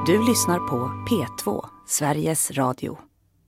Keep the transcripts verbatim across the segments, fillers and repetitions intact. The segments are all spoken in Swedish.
Du lyssnar på P två, Sveriges Radio.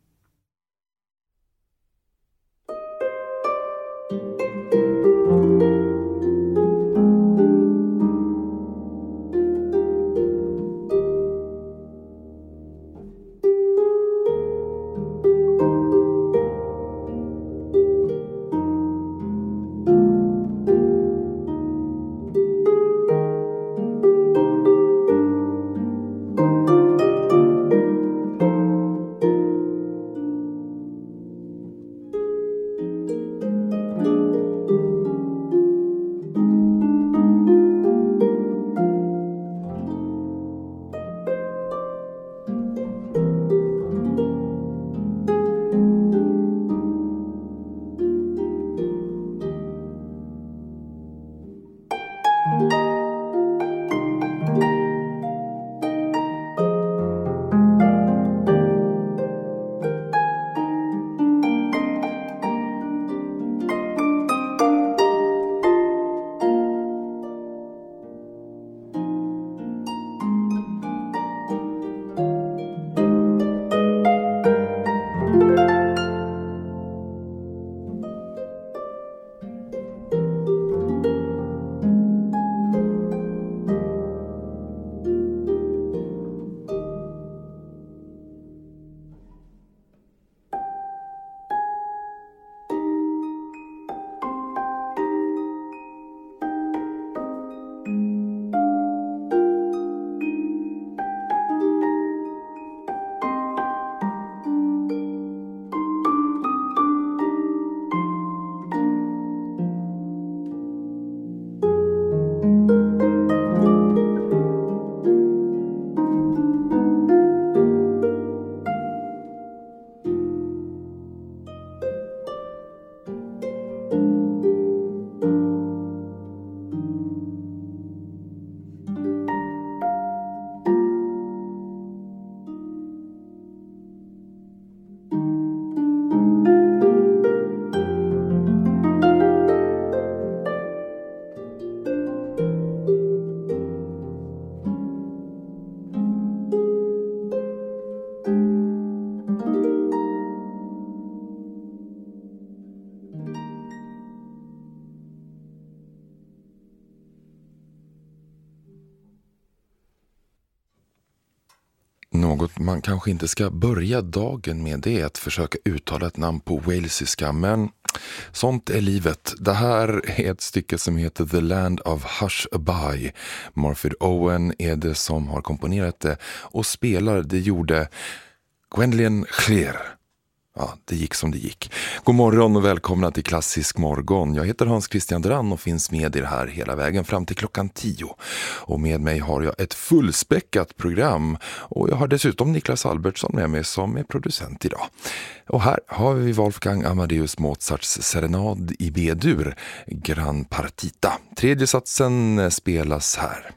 Något man kanske inte ska börja dagen med, det är att försöka uttala ett namn på walesiska, men sånt är livet. Det här är ett stycke som heter The Land of Hushabye. Morfydd Owen är det som har komponerat det, och spelar det gjorde Gwendolyn Clear. Ja, det gick som det gick. God morgon och välkomna till Klassisk morgon. Jag heter Hans Christian Drann och finns med er här hela vägen fram till klockan tio. Och med mig har jag ett fullspäckat program. Och jag har dessutom Niklas Albertsson med mig som är producent idag. Och här har vi Wolfgang Amadeus Mozarts serenad i B-dur, Gran Partita. Tredje satsen spelas här.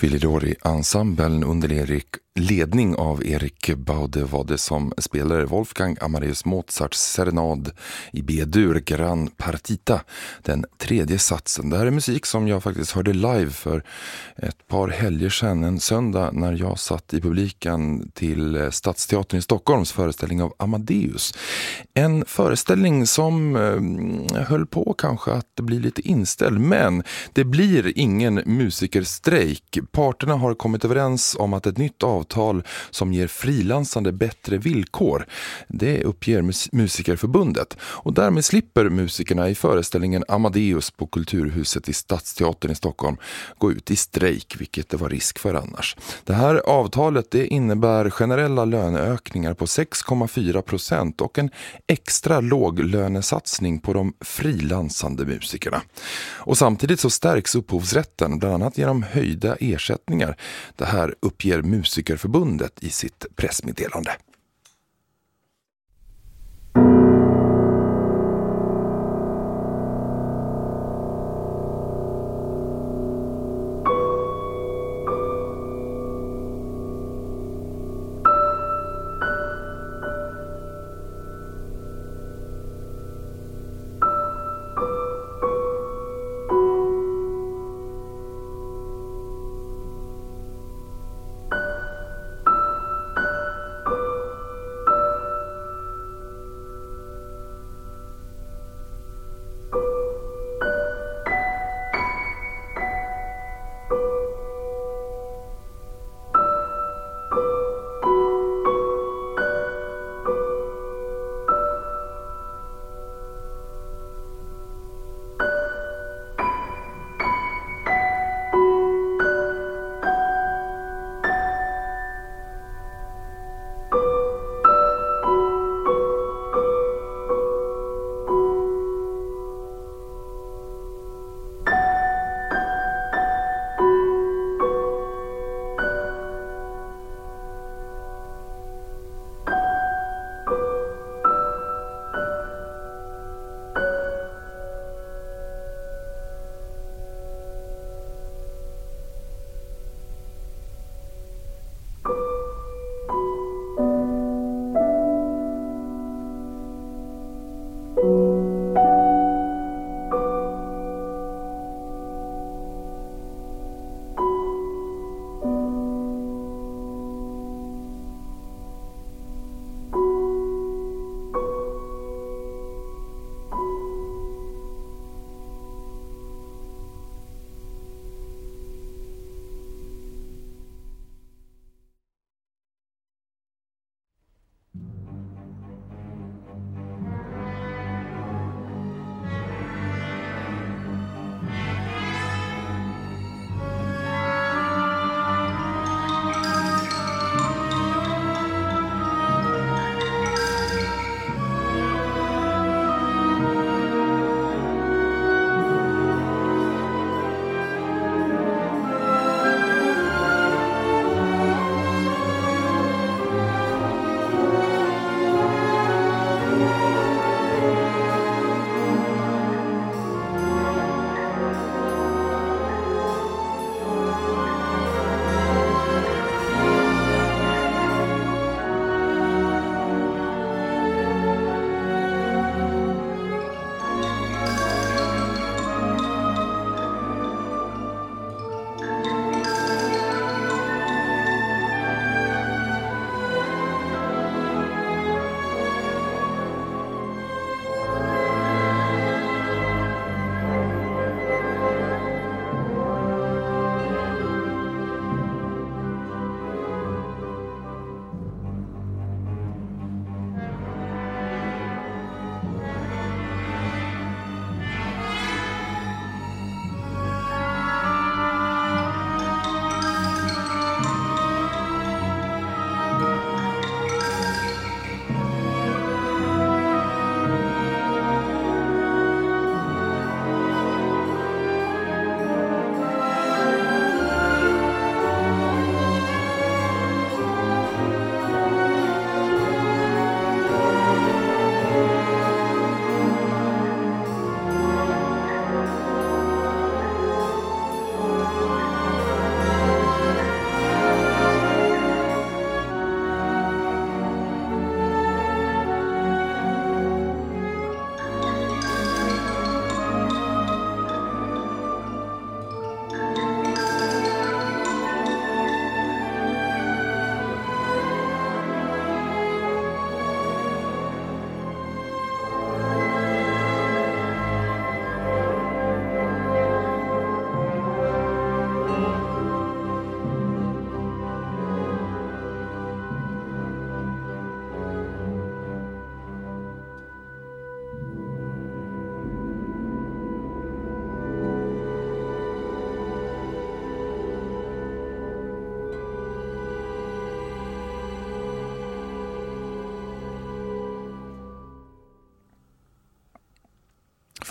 Philidori-ensemblen under Erik, ledning av Erik Baude var det som spelade Wolfgang Amadeus Mozarts serenad i B-dur Gran Partita, den tredje satsen. Det här är musik som jag faktiskt hörde live för ett par helger sedan, en söndag när jag satt i publiken till Stadsteatern i Stockholms föreställning av Amadeus. En föreställning som eh, höll på kanske att bli lite inställd, men det blir ingen musikerstrejk. Parterna har kommit överens om att ett nytt avtal som ger frilansande bättre villkor, det uppger mus- Musikerförbundet. Och därmed slipper musikerna i föreställningen Amadeus på Kulturhuset i Stadsteatern i Stockholm gå ut i strejk, vilket det var risk för annars. Det här avtalet, det innebär generella löneökningar på sex komma fyra procent och en extra låg lönesatsning på de frilansande musikerna. Och samtidigt så stärks upphovsrätten, bland annat genom höjda ersättningar. Det här uppger Musikerförbundet i sitt pressmeddelande.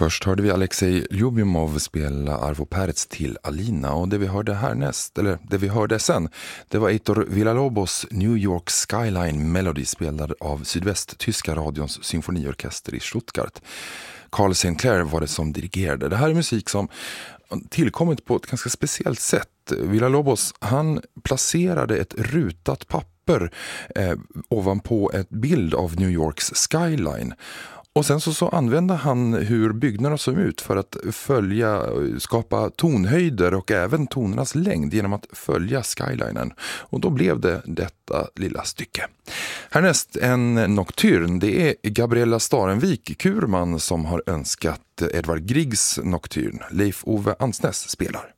Först hörde vi Alexej Ljubimov spela Arvo Pärt till Alina, och det vi hörde härnäst, eller det vi hörde sen, det var Heitor Villa-Lobos New York Skyline Melody spelad av sydvästtyska radions symfoniorkester i Stuttgart. Carl Sinclair var det som dirigerade. Det här är musik som tillkommit på ett ganska speciellt sätt. Villa-Lobos, han placerade ett rutat papper eh, ovanpå ett bild av New Yorks skyline. Och sen så, så använde han hur byggnaderna såg ut för att följa, skapa tonhöjder och även tonernas längd genom att följa skylinen. Och då blev det detta lilla stycke. Härnäst en nocturn, det är Gabriella Starenvik Kurman som har önskat Edvard Griegs nocturn. Leif Ove Ansnes spelar.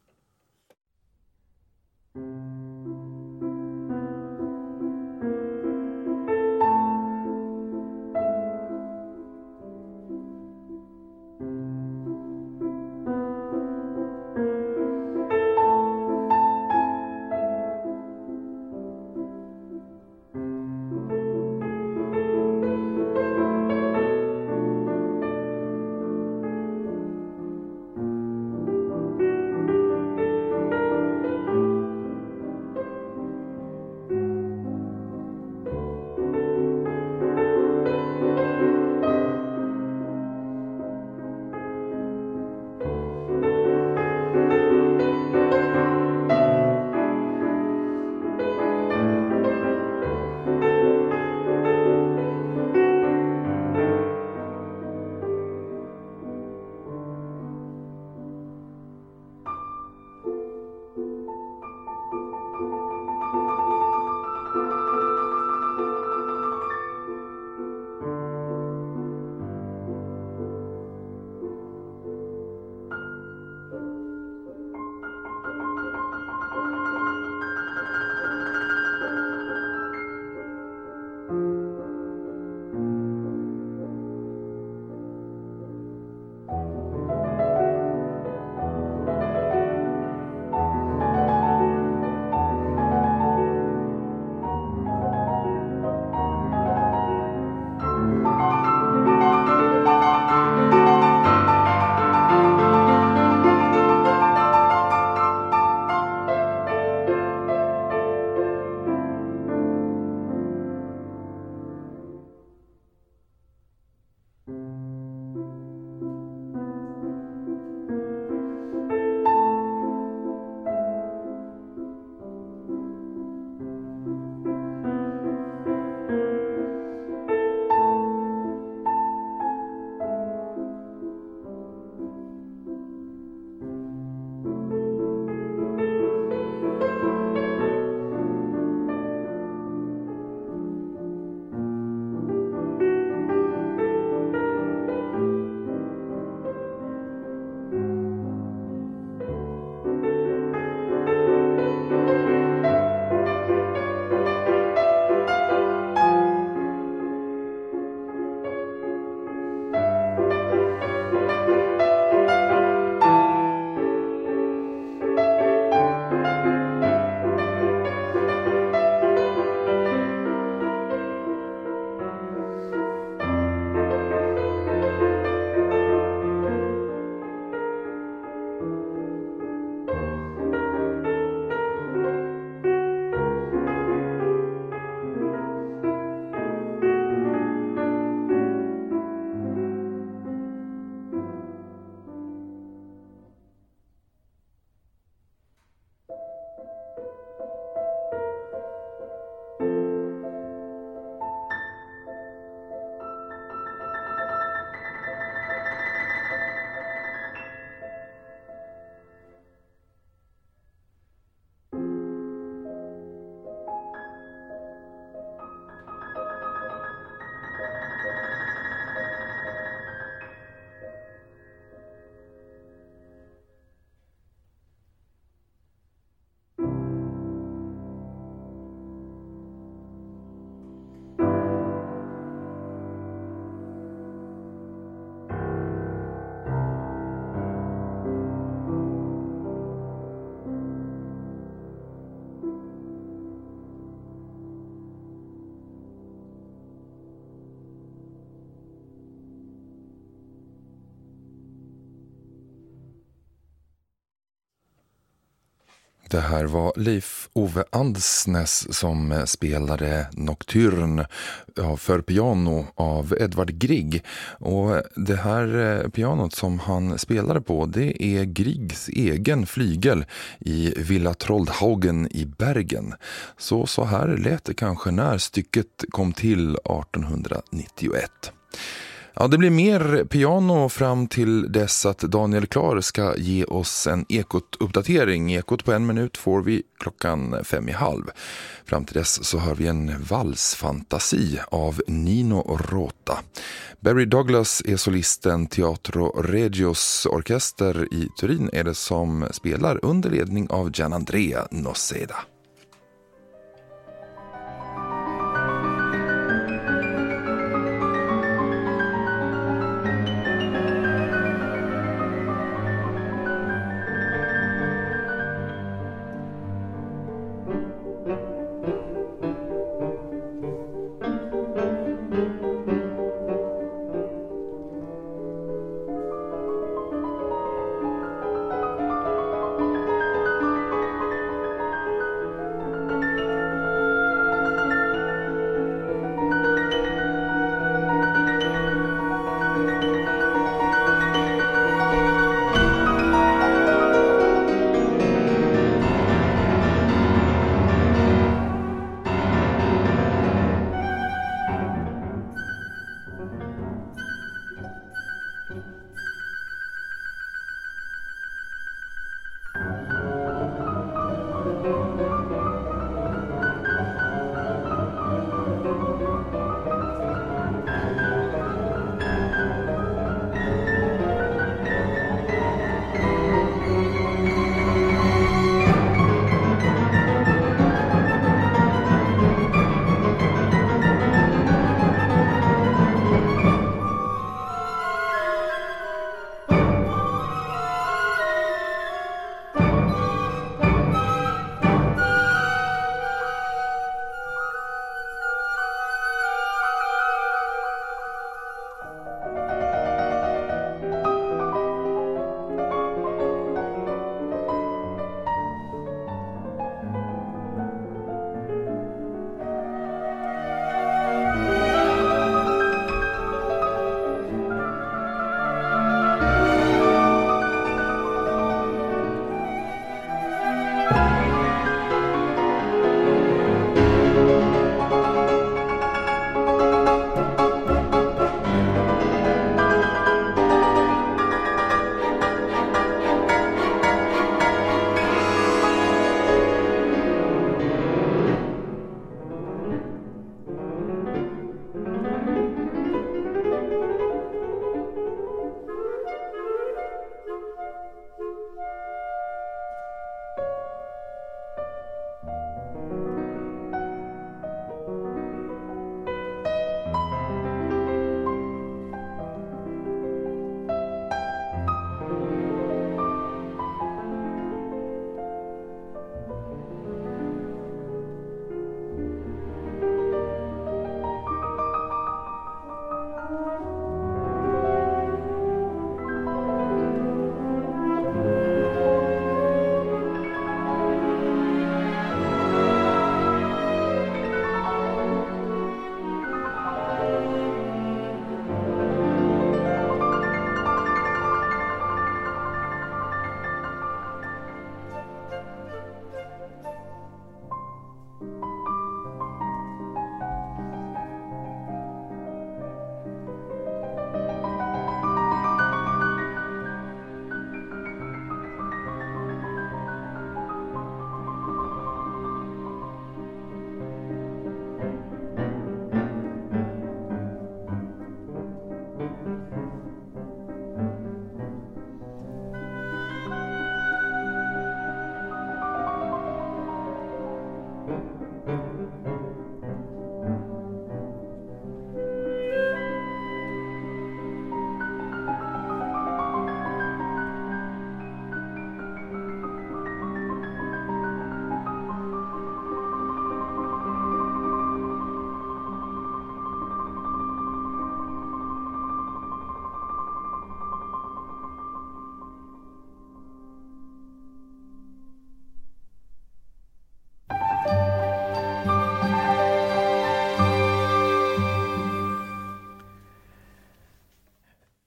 Det här var Leif Ove Andsnes som spelade Nocturne för piano av Edvard Grieg. Och det här pianot som han spelade på, det är Griegs egen flygel i Villa Troldhaugen i Bergen. Så så här lät det kanske när stycket kom till artonhundranittioett. Ja, det blir mer piano fram till dess att Daniel Klar ska ge oss en Ekot-uppdatering. Ekot på en minut får vi klockan fem i halv. Fram till dess så hör vi en valsfantasi av Nino Rota. Barry Douglas är solisten. Teatro Regios orkester i Turin är det som spelar under ledning av Gianandrea Noceda.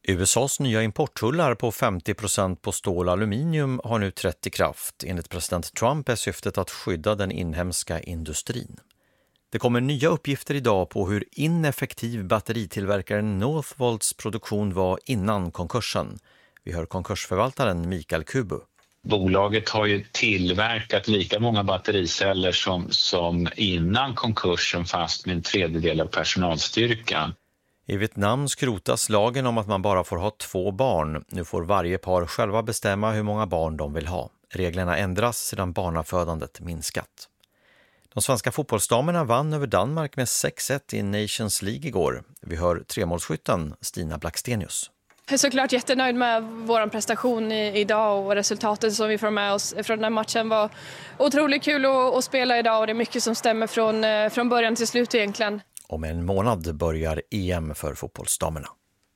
U S A:s nya importtullar på femtio procent på stål och aluminium har nu trätt i kraft. Enligt president Trump är syftet att skydda den inhemska industrin. Det kommer nya uppgifter idag på hur ineffektiv batteritillverkaren Northvolts produktion var innan konkursen. Vi hör konkursförvaltaren Mikael Kubu. Bolaget har ju tillverkat lika många battericeller som, som innan konkursen, fast med en tredjedel av personalstyrkan. I Vietnam skrotas lagen om att man bara får ha två barn. Nu får varje par själva bestämma hur många barn de vill ha. Reglerna ändras sedan barnafödandet minskat. De svenska fotbollsdamerna vann över Danmark med sex ett i Nations League igår. Vi hör tremålsskytten Stina Blackstenius. Jag är såklart jättenöjd med vår prestation i, idag och resultatet som vi får med oss från den här matchen. Var otroligt kul att, att spela idag och det är mycket som stämmer från, från början till slut egentligen. Om en månad börjar E M för fotbollsdamerna.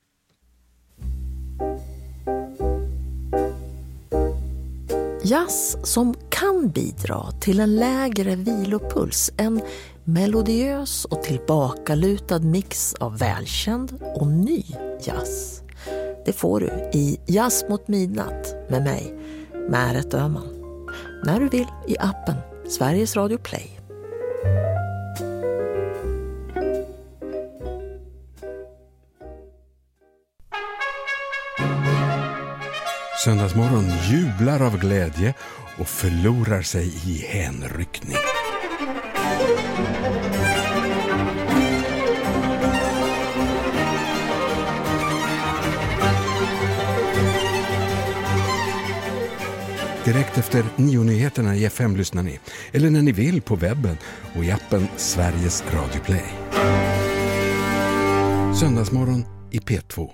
Jazz som kan bidra till en lägre vilopuls, en melodiös och tillbakalutad mix av välkänd och ny jazz. Det får du i Jazz mot midnatt med mig, Märet Öhman. När du vill i appen Sveriges Radio Play. Söndagsmorgon jublar av glädje och förlorar sig i hänryckning. Direkt efter nio-nyheterna i F M lyssnar ni, eller när ni vill på webben och i appen Sveriges Radio Play. Söndagsmorgon i P två.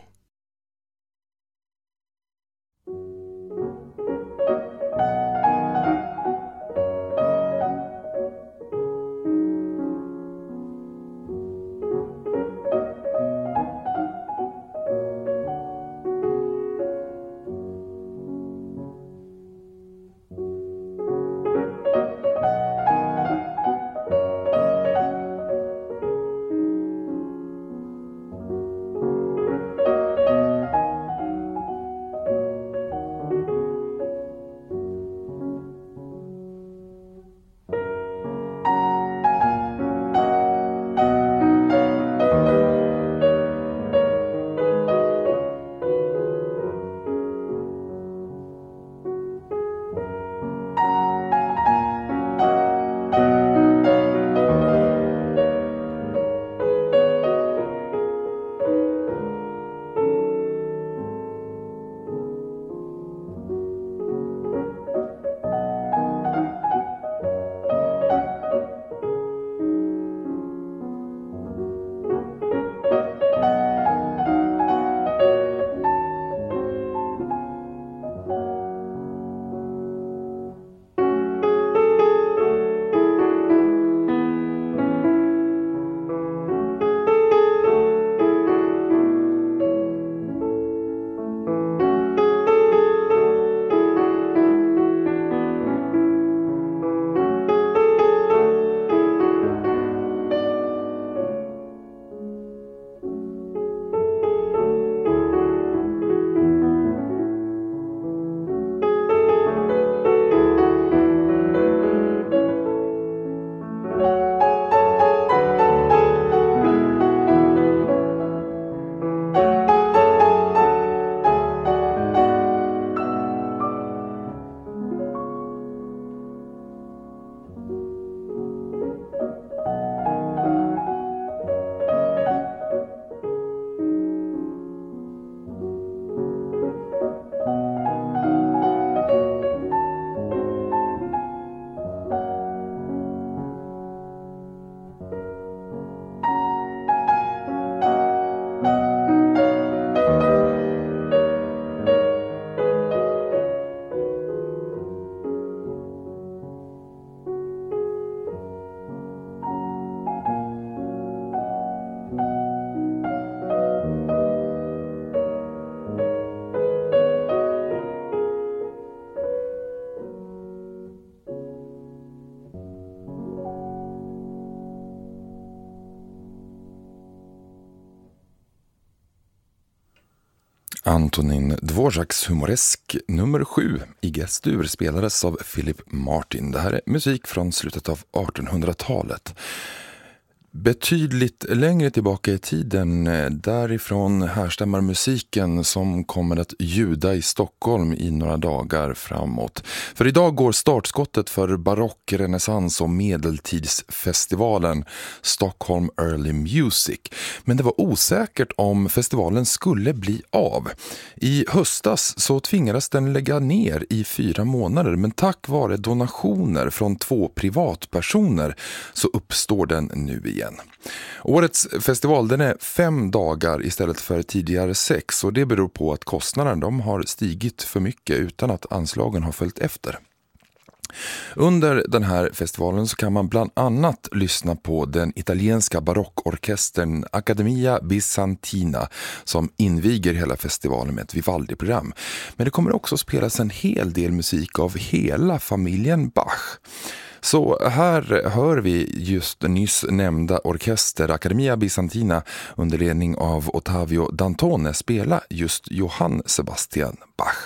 Antonin Dvořáks humoresk nummer sju i G-dur spelades av Philip Martin. Det här är musik från slutet av artonhundratalet. Betydligt längre tillbaka i tiden, därifrån härstammar musiken som kommer att ljuda i Stockholm i några dagar framåt. För idag går startskottet för barock, renässans och medeltidsfestivalen Stockholm Early Music. Men det var osäkert om festivalen skulle bli av. I höstas så tvingades den lägga ner i fyra månader, men tack vare donationer från två privatpersoner så uppstår den nu igen. Årets festival den är fem dagar istället för tidigare sex, och det beror på att kostnaderna de har stigit för mycket utan att anslagen har följt efter. Under den här festivalen så kan man bland annat lyssna på den italienska barockorkestern Accademia Bizantina som inviger hela festivalen med ett Vivaldi-program. Men det kommer också spelas en hel del musik av hela familjen Bach. Så här hör vi just nyss nämnda orkester Accademia Bizantina under ledning av Ottavio Dantone spela just Johann Sebastian Bach.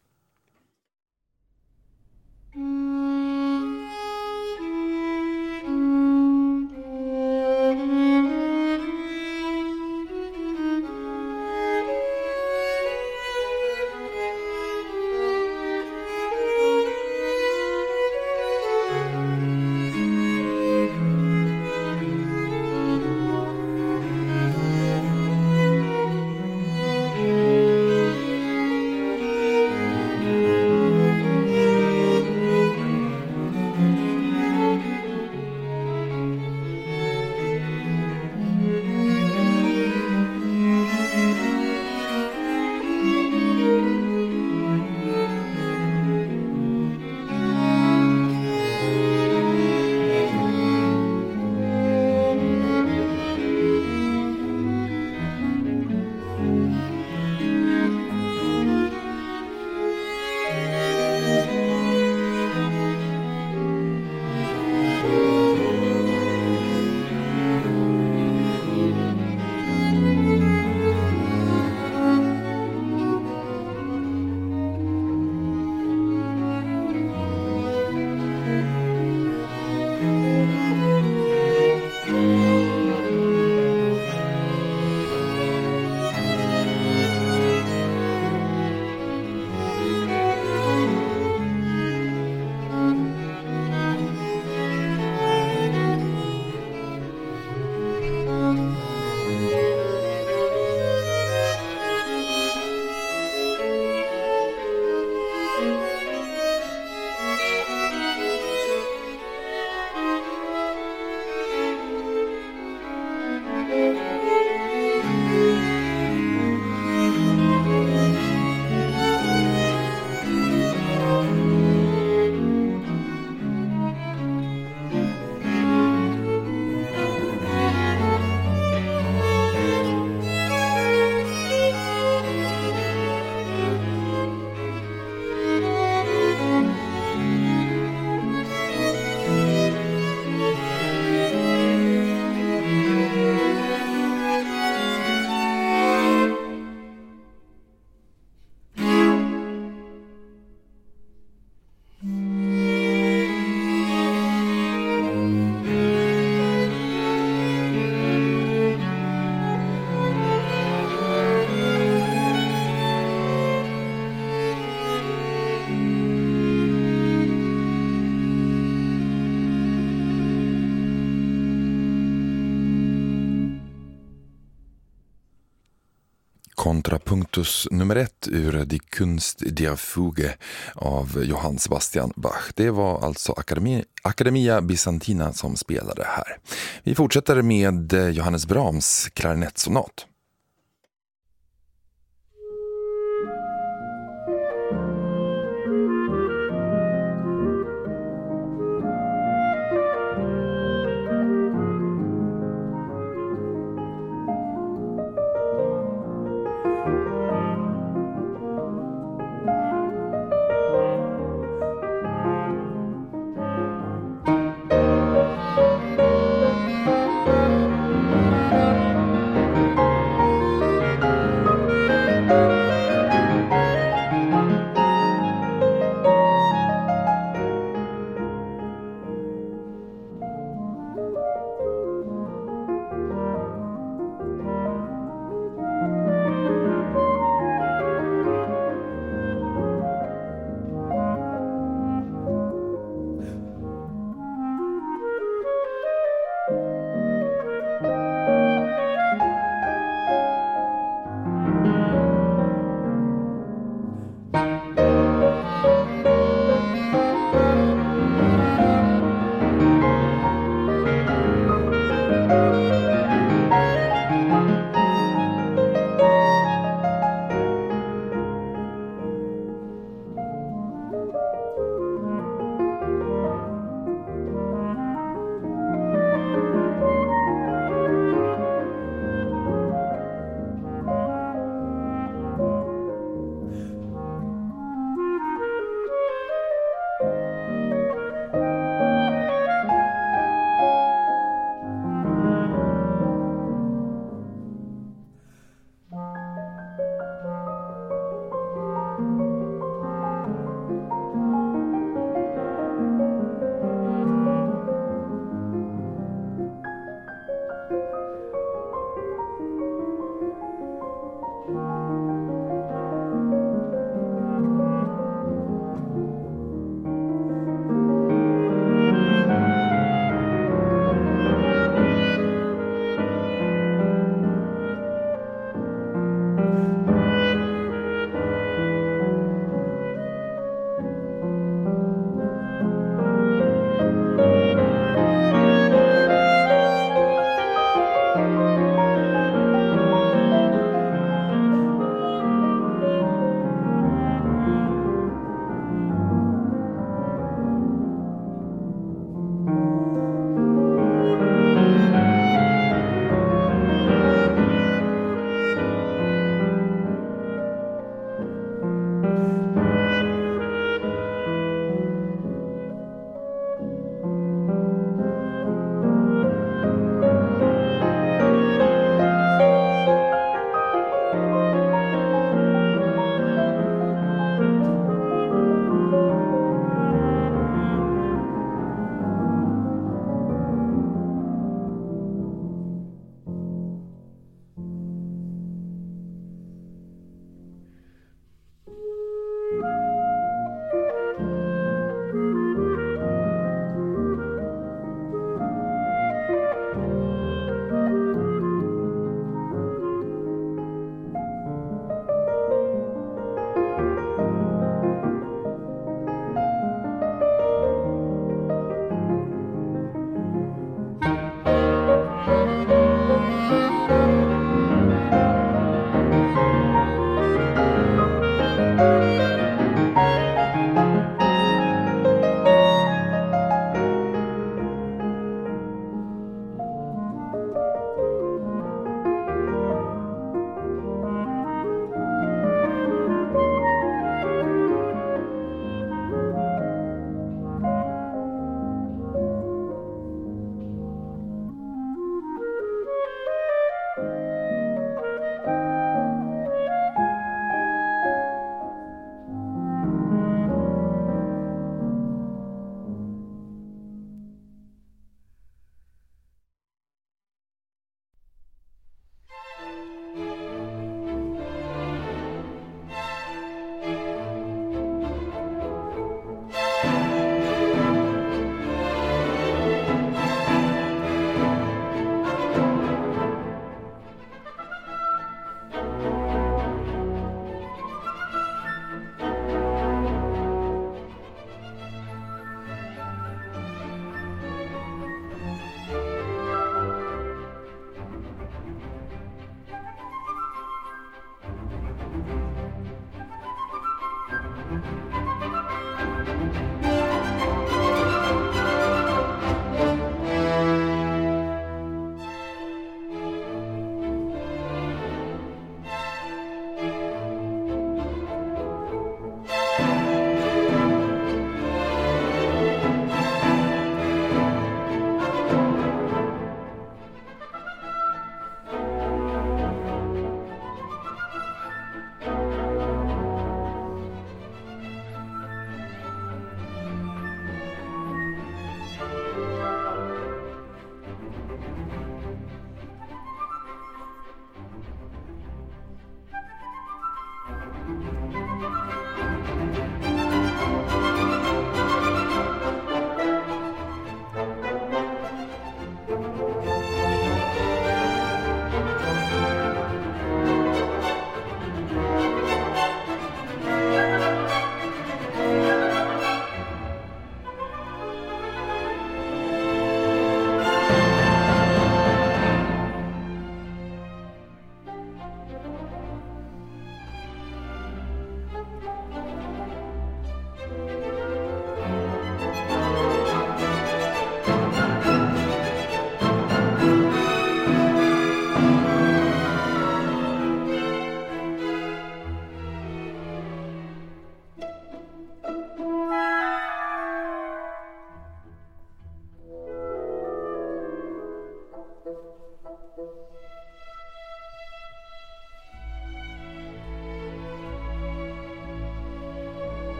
Kontrapunktus nummer ett ur Die Kunst der Fuge av Johann Sebastian Bach. Det var alltså Accademia, Accademia Bizantina som spelade här. Vi fortsätter med Johannes Brahms klarinettsonat.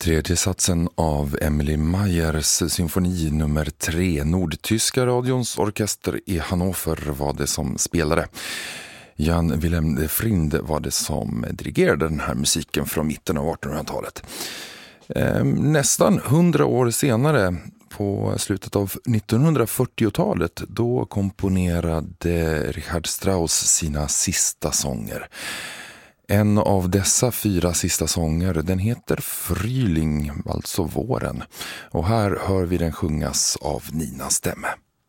Tredje satsen av Emily Meyers symfoni nummer tre. Nordtyska radions orkester i Hannover var det som spelade. Jan Willem de Vriend var det som dirigerade den här musiken från mitten av artonhundratalet. Nästan hundra år senare, på slutet av nittonhundrafyrtiotalet, då komponerade Richard Strauss sina sista sånger. En av dessa fyra sista sånger, den heter Frühling, alltså våren. Och här hör vi den sjungas av Nina Stemme.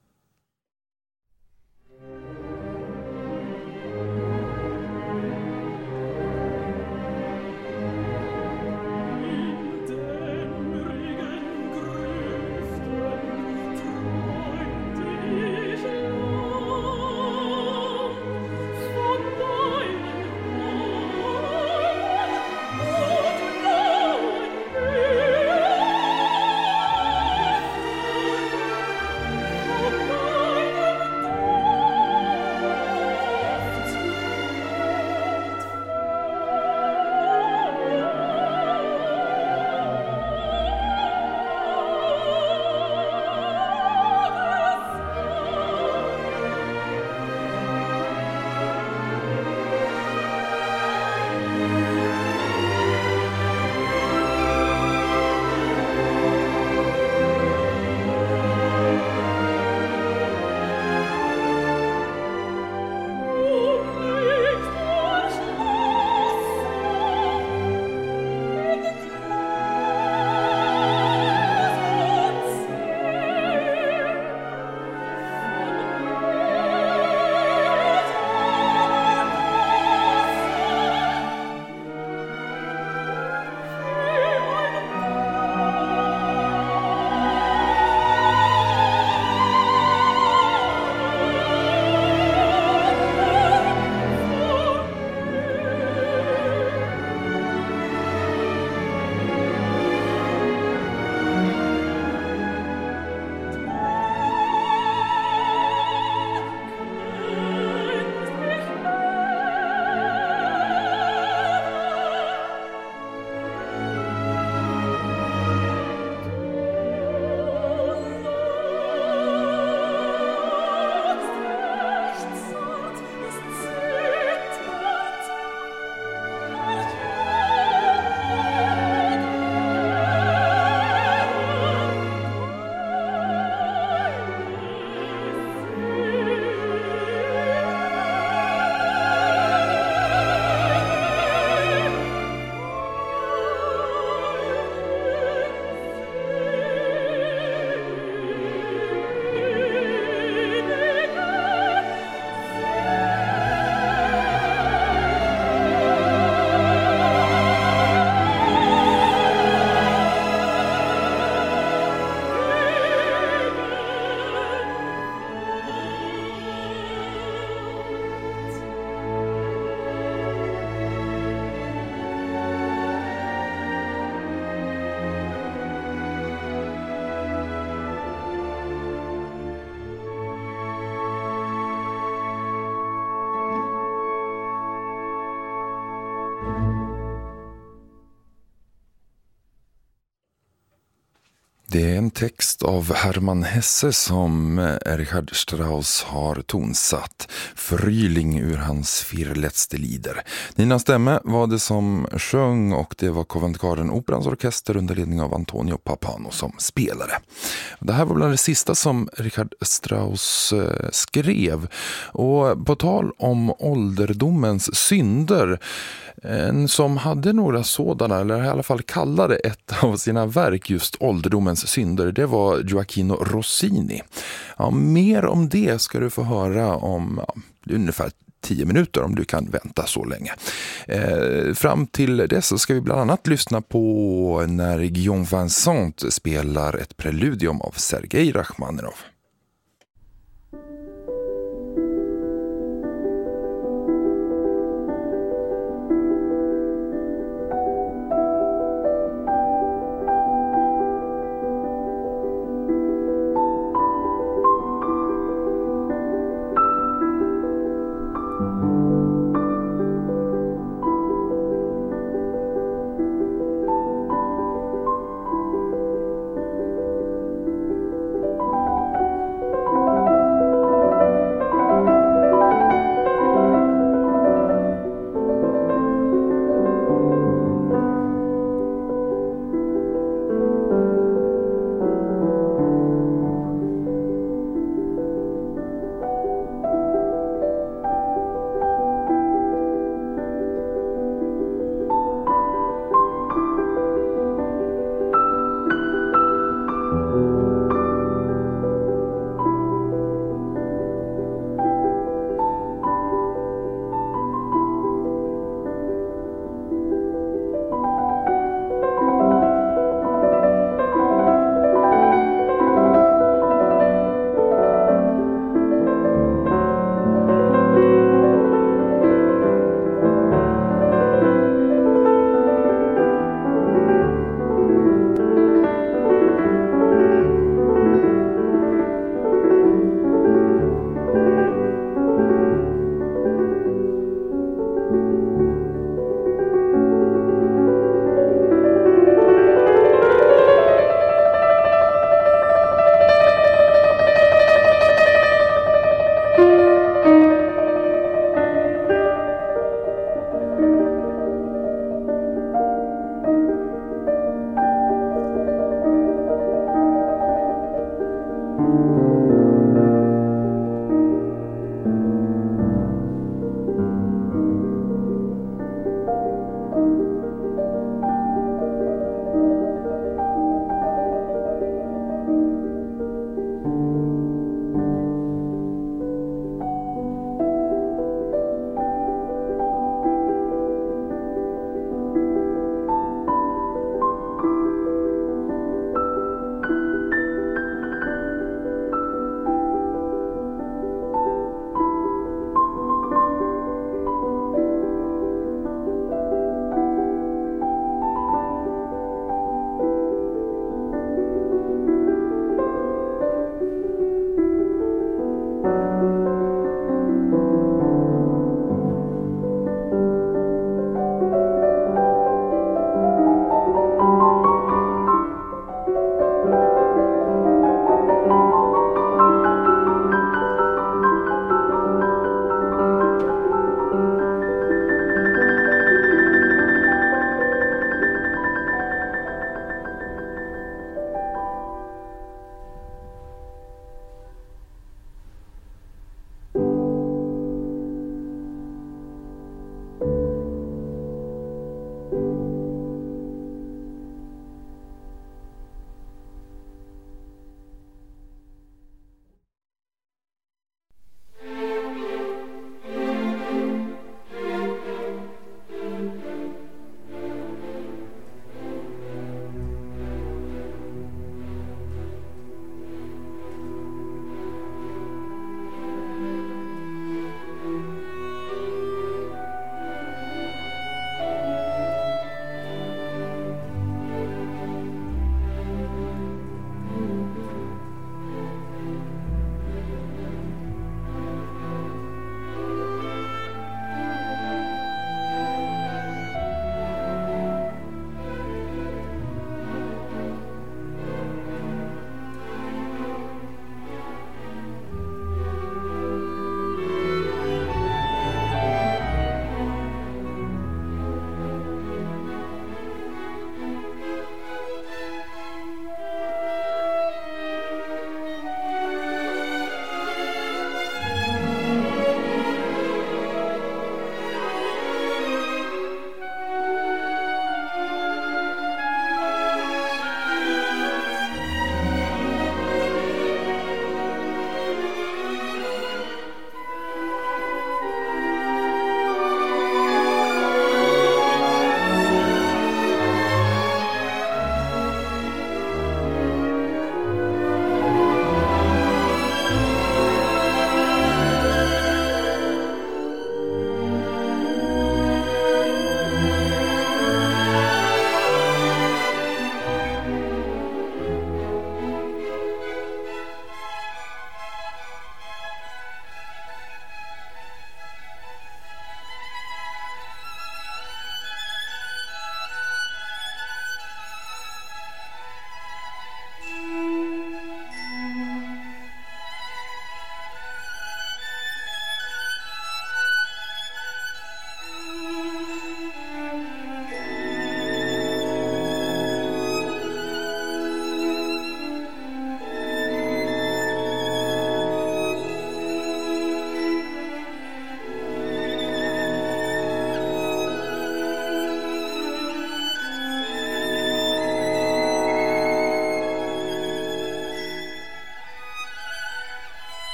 Det är en text av Hermann Hesse som Richard Strauss har tonsatt. Frühling ur hans Vier letzte Lieder. Nina Stemme var det som sjöng och det var Covent Garden Operans orkester under ledning av Antonio Pappano som spelade. Det här var bland det sista som Richard Strauss skrev. Och på tal om ålderdomens synder, en som hade några sådana, eller i alla fall kallade ett av sina verk just ålderdomens synder, det var Gioacchino Rossini. Ja, mer om det ska du få höra om ja, ungefär tio minuter om du kan vänta så länge. Eh, fram till dess så ska vi bland annat lyssna på när Guillaume Vincent spelar ett preludium av Sergej Rachmaninov.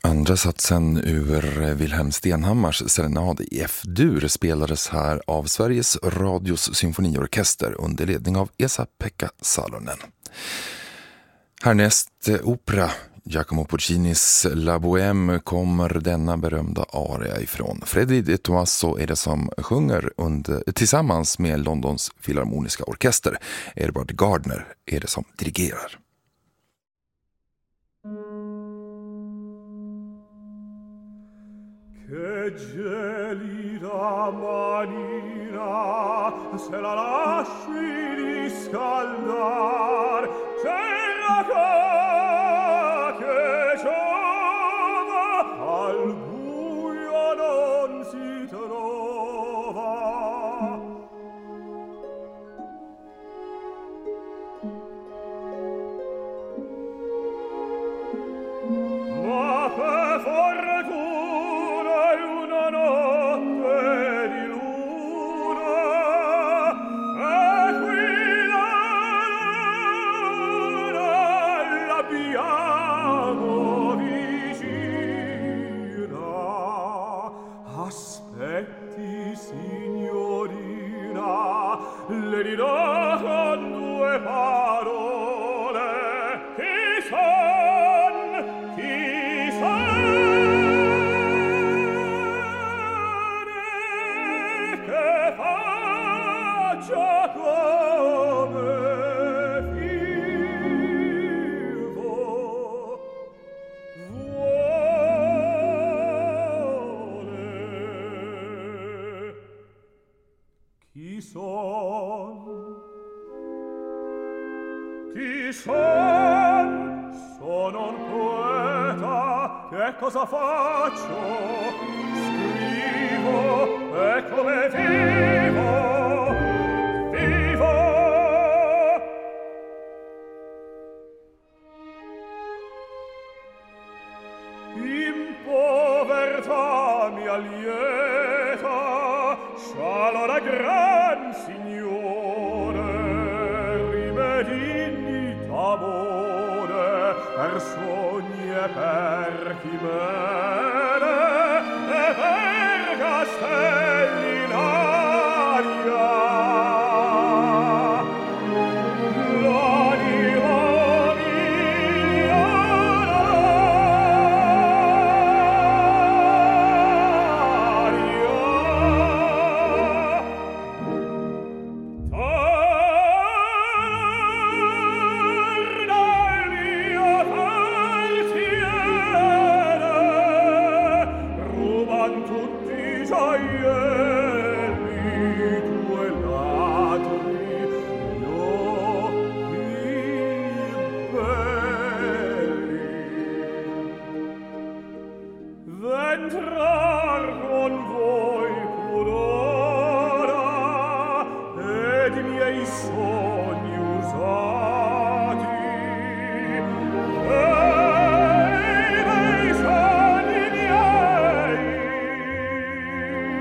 Andra satsen ur Wilhelm Stenhammars serenad i F-dur spelades här av Sveriges Radios symfoniorkester under ledning av Esa-Pekka Salonen. Härnäst opera. Giacomo Puccinis La Bohème kommer denna berömda aria ifrån. Freddy de Tomaso är det som sjunger under, tillsammans med Londons filharmoniska orkester. Edward Gardner är det som dirigerar. Che gelida manina, se la lasci riscaldar, c'è la ca che giova, al buio non si trova. Ma per fortuna una notte di luna e qui la luna l'abbiamo vicina. Aspetti, signorina, le dirò con due parole chi son, chi son. Chi son? Sono un poeta, che cosa faccio? Scrivo, e come vivo, vivo. In povertà mia lieta, scialo la gran signore, rimedini d'amore, per sogni e per chimere, e per castelli in aria. L'anima Entra